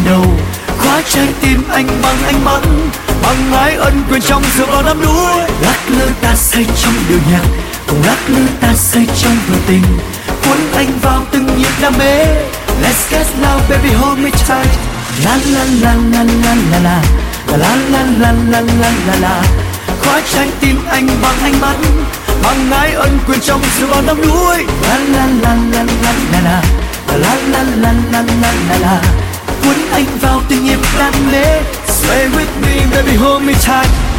đầu. Khóa trái tim anh bằng ánh mắt, bằng ái ân quyền trong dựa vào đắm đuối. Lắc lư ta say trong điệu nhạc, cùng lắc lư ta say trong vở tình, cuốn anh vào từng nhịp đam mê. Let's get loud baby hold me tight. La la la la la la la la la la la la la la la. Khóa trái tim anh bằng ánh mắt, bằng ái ân quyền trong dựa vào đắm đuối. La la la la la la la la la la la la la la. Cuốn anh vào từng nhịp đam mê. Sway with me baby hold me tight.